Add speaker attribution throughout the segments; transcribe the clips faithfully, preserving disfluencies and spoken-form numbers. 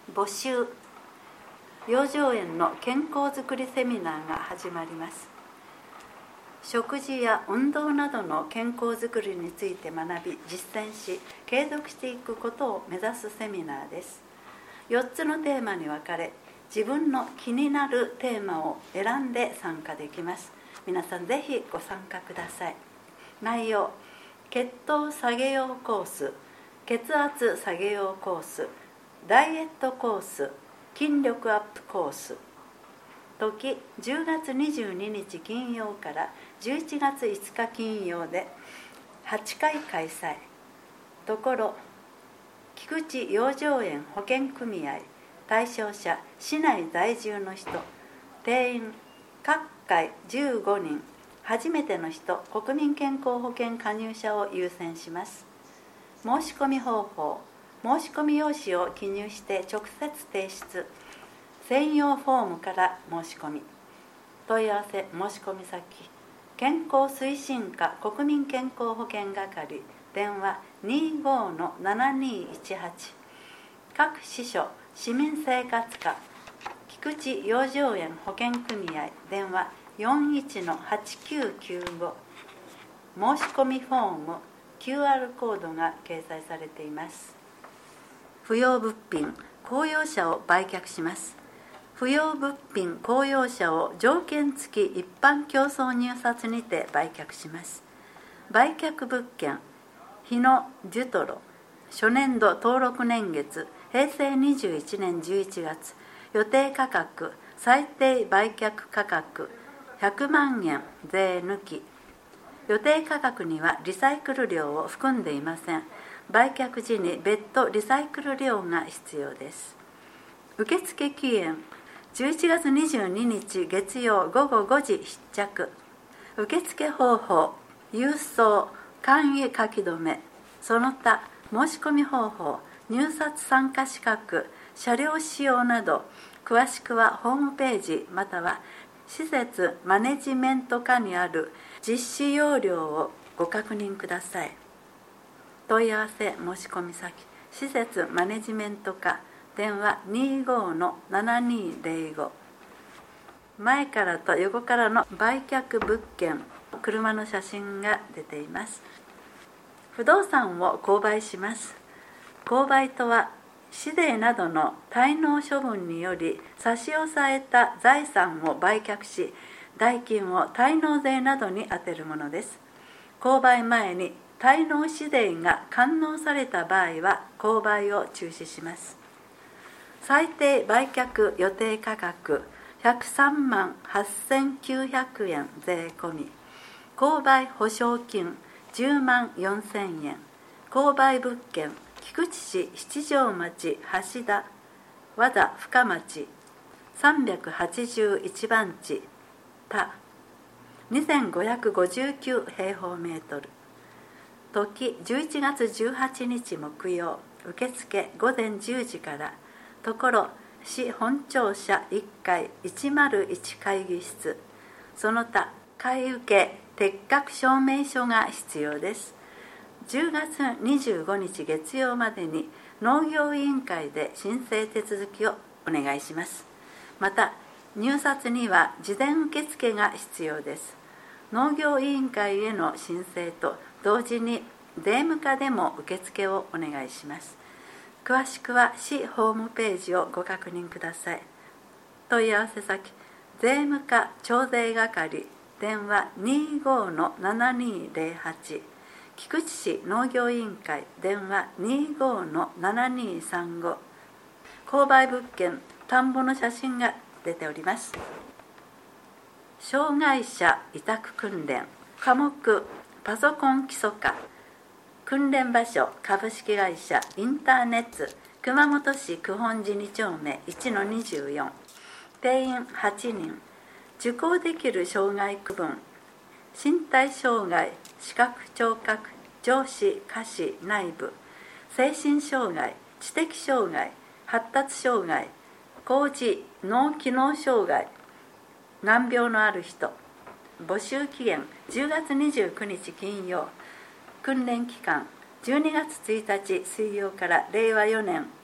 Speaker 1: 募集。養生園の健康づくりセミナーが始まります。食事や運動などの健康づくりについて学び実践し、継続していくことを目指すセミナーです。よっつのテーマに分かれ、自分の気になるテーマを選んで参加できます。皆さんぜひご参加ください。内容、血糖下げ用コース、血圧下げ用コース、ダイエットコース、筋力アップコース。時、じゅうがつにじゅうににち金曜からじゅういちがついつか金曜ではちかい開催。ところ、菊池養生園保険組合、対象者、市内在住の人、定員、各回じゅうごにん、初めての人、国民健康保険加入者を優先します。申し込み方法、申し込み用紙を記入して直接提出。専用フォームから申し込み。問い合わせ申し込み先、健康推進課国民健康保険係、電話 にじゅうごのななにいちはち。各支所市民生活課菊池養生園保険組合、電話 よんいちのはちきゅうきゅうご。申し込みフォーム キューアール コードが掲載されています。不要物品公用車を売却します。不要物品公用車を条件付き一般競争入札にて売却します。売却物件、日野ジュトロ、初年度登録年月、へいせいにじゅういちねんじゅういちがつ、予定価格、最低売却価格、ひゃくまんえん税抜き。予定価格にはリサイクル料を含んでいません。売却時に別途リサイクル料が必要です。受付期限、じゅういちがつにじゅうににち月曜ごごごじ必着。受付方法、郵送、簡易書き留め、その他申し込み方法、入札参加資格、車両使用など、詳しくはホームページまたは施設マネジメント課にある実施要領をご確認ください。問い合わせ申し込み先、施設マネジメント課、電話 にじゅうごのななにーぜろご。前からと横からの売却物件、車の写真が出ています。不動産を購買します。購買とは、市税などの滞納処分により差し押さえた財産を売却し、代金を滞納税などに充てるものです。購買前に滞納市税が完納された場合は購買を中止します。最低売却予定価格ひゃくさんまんはっせんきゅうひゃくえん税込み。購買保証金じゅうまんよんせんえん。購買物件、菊池市七条町橋田和田深町さんびゃくはちじゅういちばん地田にせんごひゃくごじゅうきゅうへいほうメートル。時、じゅういちがつじゅうはちにち木曜、受付ごぜんじゅうじから。ところ、市本庁舎いっかいいちまるいち会議室。その他、買い受け適格証明書が必要です。じゅうがつにじゅうごにち月曜までに農業委員会で申請手続きをお願いします。また、入札には事前受付が必要です。農業委員会への申請と同時に税務課でも受付をお願いします。詳しくは市ホームページをご確認ください。問い合わせ先、税務課徴税係、電話 にじゅうごのななにーぜろはち。菊池市農業委員会、電話 にじゅうごのななにーさんご。購買物件、田んぼの写真が出ております。障害者委託訓練、科目パソコン基礎科。訓練場所、株式会社インターネット熊本市九本寺に丁目 いちのにじゅうよん。定員はちにん。受講できる障害区分、身体障害、視覚聴覚、上肢下肢内部、精神障害、知的障害、発達障害、高次脳機能障害、難病のある人。募集期限じゅうがつにじゅうくにち金曜。訓練期間じゅうにがつついたち水曜かられいわよねん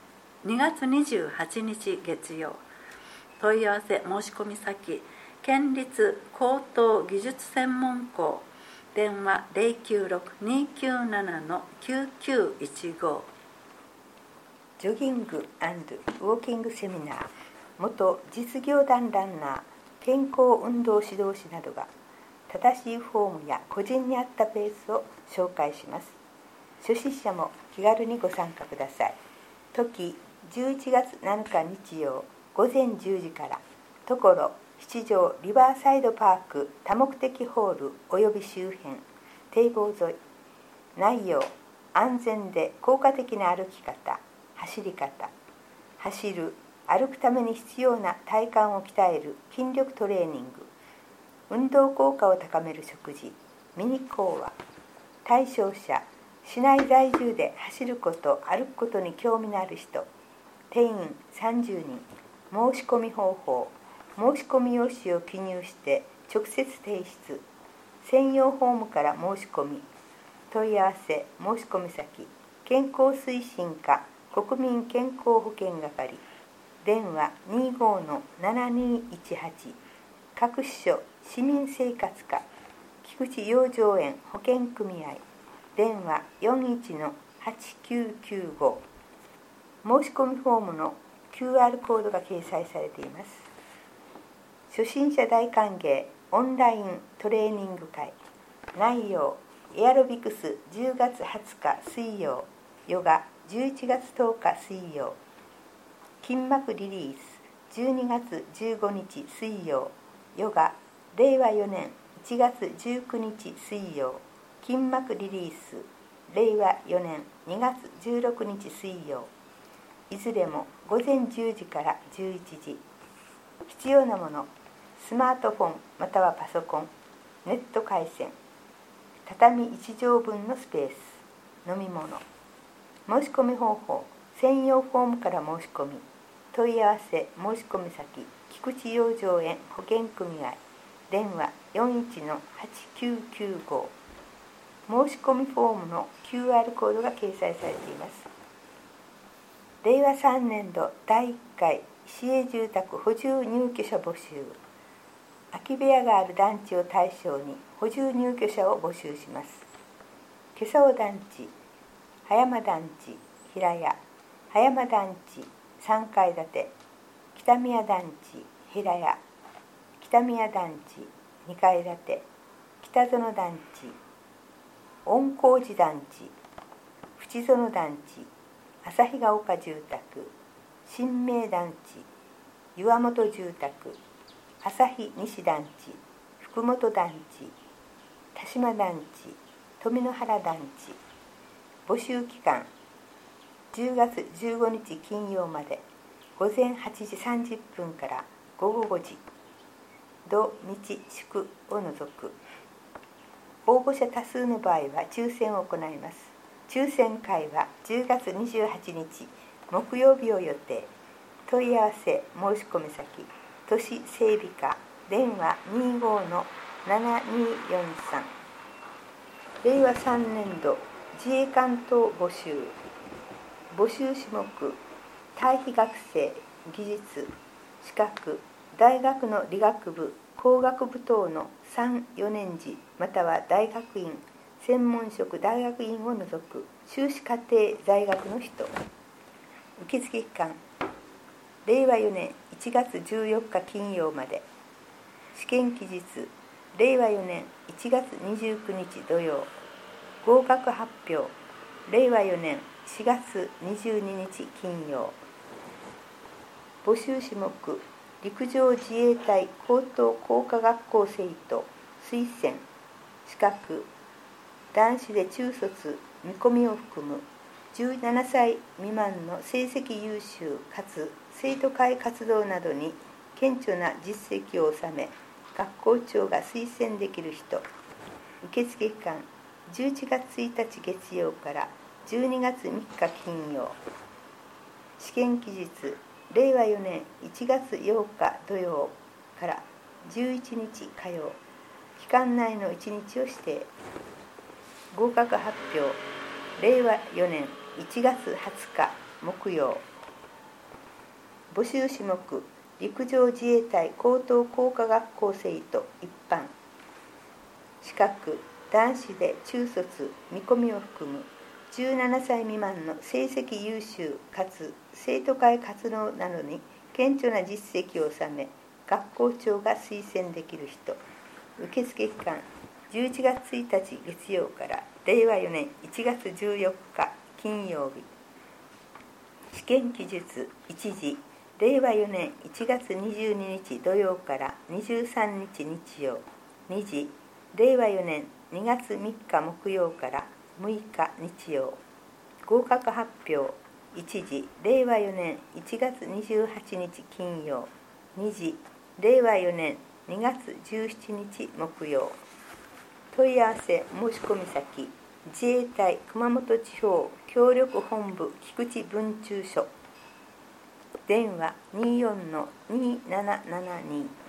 Speaker 1: にがつにじゅうはちにち月曜。問い合わせ申し込み先、県立高等技術専門校、電話 ゼロきゅうろく にきゅうなな きゅうきゅういちご。
Speaker 2: ジョギング&ウォーキングセミナー、元実業団ランナー、健康運動指導士などが正しいフォームや個人に合ったペースを紹介します。初心者も気軽にご参加ください。時じゅういちがつなのか日曜ごぜんじゅうじから、ところ七条リバーサイドパーク多目的ホールおよび周辺、堤防沿い。内容、安全で効果的な歩き方、走り方、走る、歩くために必要な体幹を鍛える筋力トレーニング、運動効果を高める食事、ミニ講話。対象者、市内在住で走ること、歩くことに興味のある人。定員さんじゅうにん。申し込み方法、申し込み用紙を記入して直接提出。専用フォームから申し込み。問い合わせ申し込み先、健康推進課国民健康保険係、電話 にじゅうごのななにいちはち。各支所市民生活課菊池養生園保険組合、電話 よんいちのはちきゅうきゅうご。申し込みフォームの キューアール コードが掲載されています。初心者大歓迎オンライントレーニング会。内容、エアロビクスじゅうがつはつか水曜、ヨガじゅういちがつとおか水曜、筋膜リリースじゅうにがつじゅうごにち水曜、ヨガれいわよねんいちがつじゅうくにち水曜、筋膜リリースれいわよねんにがつじゅうろくにち水曜。いずれもごぜんじゅうじからじゅういちじ。必要なもの、スマートフォンまたはパソコン、ネット回線、畳いちじょうぶんのスペース、飲み物。申し込み方法、専用フォームから申し込み。問い合わせ申し込み先、菊池養生園保険組合、電話 よんいちのはちきゅうきゅうご。申し込みフォームの キューアール コードが掲載されています。れいわさんねんどだいいっかい市営住宅補充入居者募集。空き部屋がある団地を対象に補充入居者を募集します。今朝尾団地、葉山団地、平屋、葉山団地さんかい建て、北宮団地、平屋、北宮団地にかい建て、北園団地、御光寺団地、淵園団地、旭ヶ丘住宅、新明団地、岩本住宅、旭西団地、福本団地、田島団地、富野原団地。募集期間じゅうがつじゅうごにち金曜まで、ごぜんはちじさんじゅっぷんからごごごじ。土日祝を除く。応募者多数の場合は抽選を行います。抽選会はじゅうがつにじゅうはちにち木曜日を予定。問い合わせ申し込み先、都市整備課、電話 にじゅうごのななによんさん。れいわさんねんど自衛官等募集。募集種目、対比学生、技術、資格、大学の理学部、工学部等のさん、よねんじまたは大学院、専門職大学院を除く修士課程在学の人。受付期間れいわよねんいちがつじゅうよっか金曜まで。試験期日れいわよねんいちがつにじゅうくにち土曜。合格発表れいわよねんしがつにじゅうににち金曜。募集種目、陸上自衛隊高等工科学校生徒推薦。資格、男子で中卒見込みを含むじゅうななさい未満の成績優秀かつ生徒会活動などに顕著な実績を収め、学校長が推薦できる人。受付期間じゅういちがつついたち月曜からじゅうにがつみっか金曜。試験期日れいわよねんいちがつようか土曜からじゅういちにち火曜。期間内のいちにちを指定。合格発表れいわよねんいちがつはつか木曜。 募集種目陸上自衛隊高等工科学校生徒一般資格男子で中卒見込みを含むじゅうななさい未満の成績優秀かつ生徒会活動などに顕著な実績を収め学校長が推薦できる人。受付期間じゅういちがつついたち月曜かられいわよねんいちがつじゅうよっか金曜日。試験記述いちじれいわよねんいちがつにじゅうににち土曜からにじゅうさんにち日曜。にじれいわよねんにがつみっか木曜からむいか日曜。合格発表いちじれいわよねんいちがつにじゅうはちにち金曜。にじれいわよねんにがつじゅうしちにち木曜。問い合わせ申し込み先自衛隊熊本地方協力本部菊池分駐所。電話 にじゅうよんのにーななななに